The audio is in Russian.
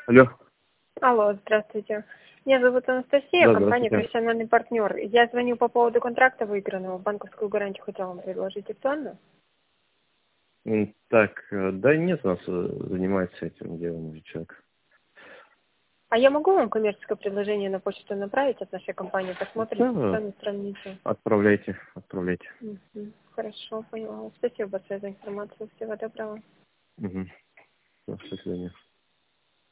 Алло. Алло, здравствуйте. Меня зовут Анастасия, Да, компания здравствуйте. «Профессиональный партнер». Я звоню по поводу контракта выигранного. Банковскую гарантию хотела вам предложить. Актуально? Так, да нет, у нас занимается этим делом уже человек. А я могу вам коммерческое предложение на почту направить от нашей компании? Посмотрите, Да, сами сравните. отправляйте, отправляйте. Хорошо, поняла. Спасибо большое за информацию. Всего доброго. Угу. До свидания.